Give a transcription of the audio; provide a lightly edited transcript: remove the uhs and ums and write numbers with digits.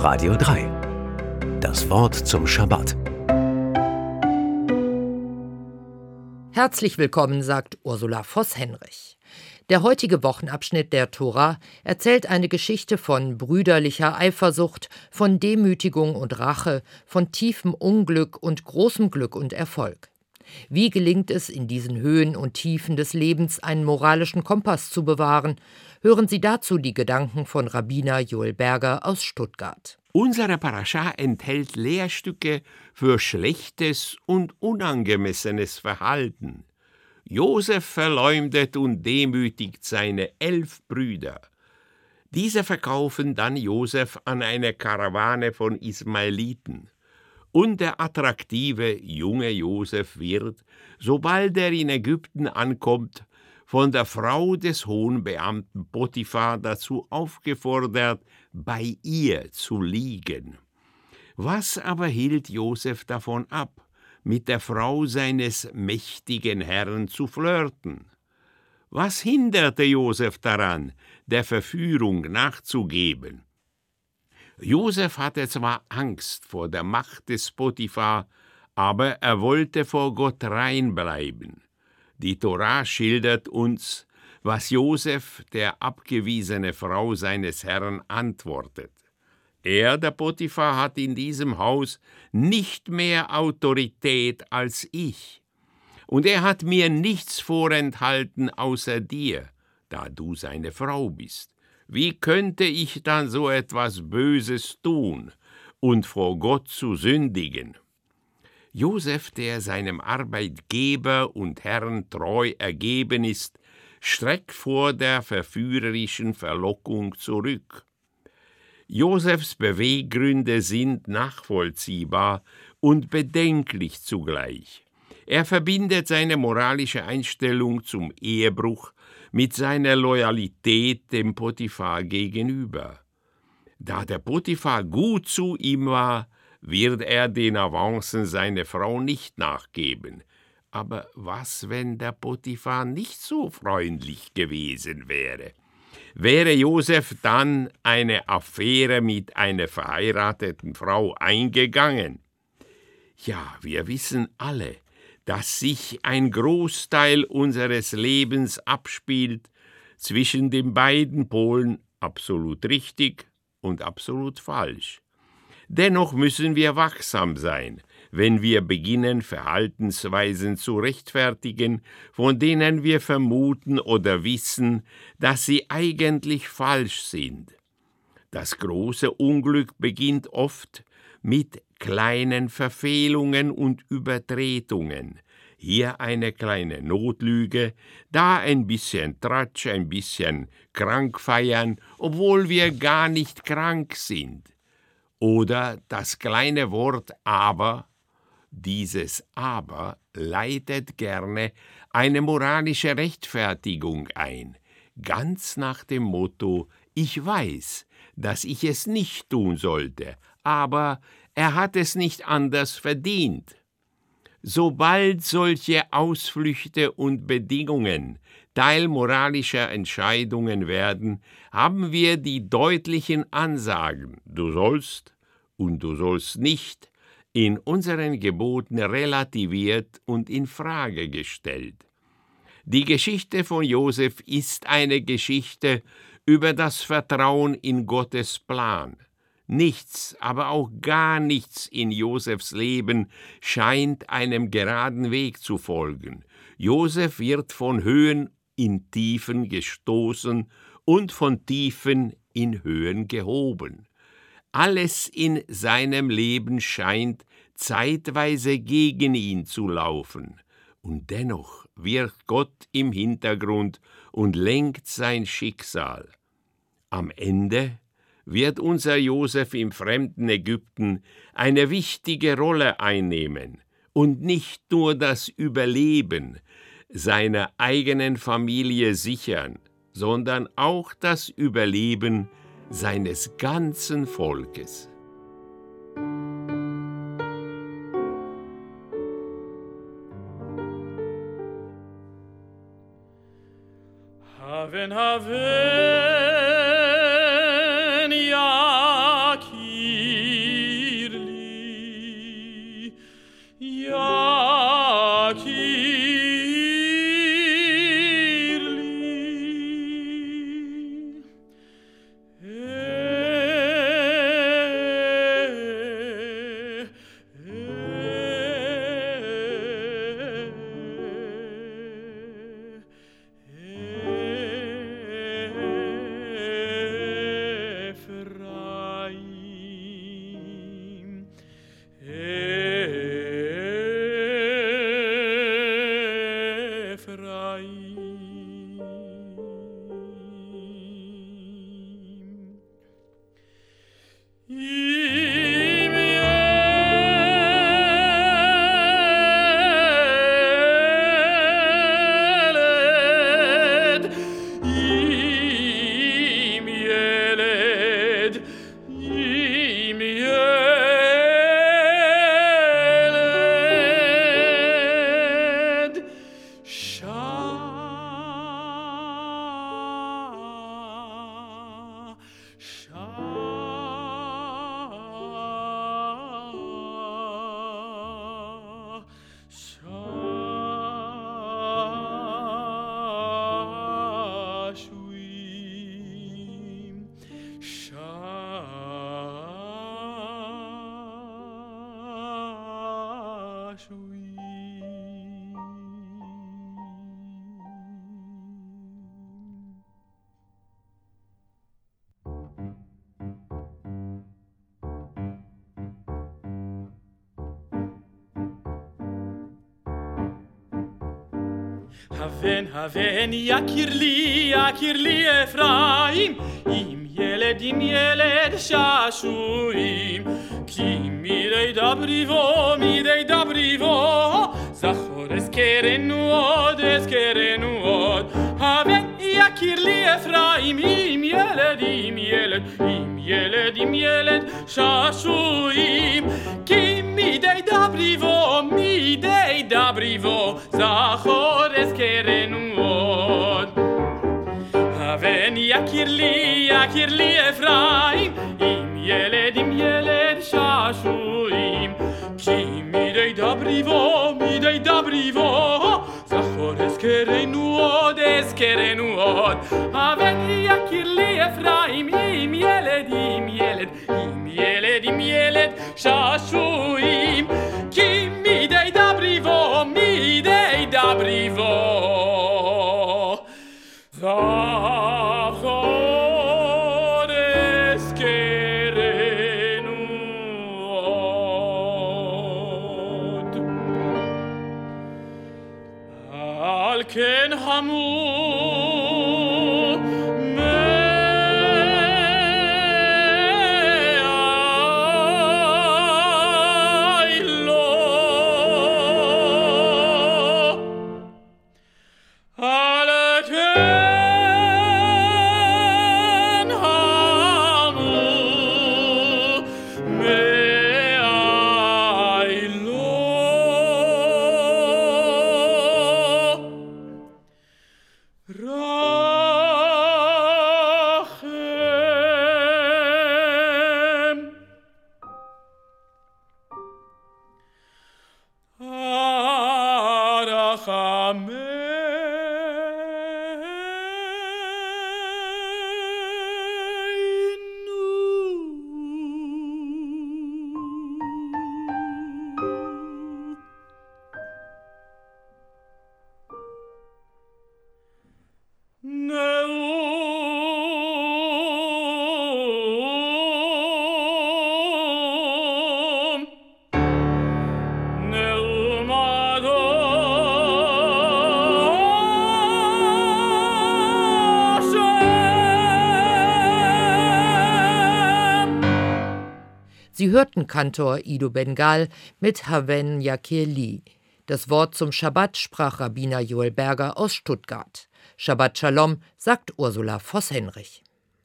Radio 3. Das Wort zum Schabbat. Herzlich willkommen, sagt Ursula Voss-Henrich. Der heutige Wochenabschnitt der Tora erzählt eine Geschichte von brüderlicher Eifersucht, von Demütigung und Rache, von tiefem Unglück und großem Glück und Erfolg. Wie gelingt es, in diesen Höhen und Tiefen des Lebens einen moralischen Kompass zu bewahren? Hören Sie dazu die Gedanken von Rabbiner Joel Berger aus Stuttgart. Unsere Parascha enthält Lehrstücke für schlechtes und unangemessenes Verhalten. Josef verleumdet und demütigt seine 11 Brüder. Diese verkaufen dann Josef an eine Karawane von Ismaeliten. Und der attraktive junge Josef wird, sobald er in Ägypten ankommt, von der Frau des hohen Beamten Potiphar dazu aufgefordert, bei ihr zu liegen. Was aber hielt Josef davon ab, mit der Frau seines mächtigen Herrn zu flirten? Was hinderte Josef daran, der Verführung nachzugeben? Josef hatte zwar Angst vor der Macht des Potiphar, aber er wollte vor Gott rein bleiben. Die Tora schildert uns, was Josef, der abgewiesene Frau seines Herrn, antwortet. Er, der Potiphar, hat in diesem Haus nicht mehr Autorität als ich. Und er hat mir nichts vorenthalten außer dir, da du seine Frau bist. Wie könnte ich dann so etwas Böses tun und vor Gott zu sündigen? Josef, der seinem Arbeitgeber und Herrn treu ergeben ist, streckt vor der verführerischen Verlockung zurück. Josefs Beweggründe sind nachvollziehbar und bedenklich zugleich. Er verbindet seine moralische Einstellung zum Ehebruch mit seiner Loyalität dem Potiphar gegenüber. Da der Potiphar gut zu ihm war, wird er den Avancen seiner Frau nicht nachgeben. Aber was, wenn der Potiphar nicht so freundlich gewesen wäre? Wäre Josef dann eine Affäre mit einer verheirateten Frau eingegangen? Ja, wir wissen alle, dass sich ein Großteil unseres Lebens abspielt zwischen den beiden Polen, absolut richtig und absolut falsch. Dennoch müssen wir wachsam sein, wenn wir beginnen, Verhaltensweisen zu rechtfertigen, von denen wir vermuten oder wissen, dass sie eigentlich falsch sind. Das große Unglück beginnt oft mit kleinen Verfehlungen und Übertretungen. Hier eine kleine Notlüge, da ein bisschen Tratsch, ein bisschen krank feiern, obwohl wir gar nicht krank sind. Oder das kleine Wort aber, dieses aber leitet gerne eine moralische Rechtfertigung ein, ganz nach dem Motto: Ich weiß, dass ich es nicht tun sollte, aber er hat es nicht anders verdient. Sobald solche Ausflüchte und Bedingungen Teil moralischer Entscheidungen werden, haben wir die deutlichen Ansagen, du sollst und du sollst nicht, in unseren Geboten relativiert und in Frage gestellt. Die Geschichte von Josef ist eine Geschichte über das Vertrauen in Gottes Plan. Nichts, aber auch gar nichts in Josefs Leben scheint einem geraden Weg zu folgen. Josef wird von Höhen in Tiefen gestoßen und von Tiefen in Höhen gehoben. Alles in seinem Leben scheint zeitweise gegen ihn zu laufen. Und dennoch wirkt Gott im Hintergrund und lenkt sein Schicksal. Am Ende wird unser Josef im fremden Ägypten eine wichtige Rolle einnehmen und nicht nur das Überleben seiner eigenen Familie sichern, sondern auch das Überleben seines ganzen Volkes. Haven, Yaakov, הבן יכיר לי אפרים, עם ילד שעשועים, כי מדי דבריבו, זכור אזכרנו עוד. הבן יכיר לי אפרים, עם ילד שעשועים, כי מדי דבריבו, זכור אזכרנו עוד. הבן יכיר לי אפרים, עם ילד שעשועים, כי מדי דבריבו, זכור אזכרנו עוד. הבן יכיר לי אפרים, עם ילד שעשועים, כי מדי דבריבו, זכור אזכרנו עוד. על כן המור מאי לו, על כן המור מאי לו. Sie hörten Kantor Ido Ben-Gal mit Haven Yakir Li. Das Wort zum Schabbat sprach Rabbiner Joel Berger aus Stuttgart. Shabbat Shalom, sagt Ursula Voss-Henrich.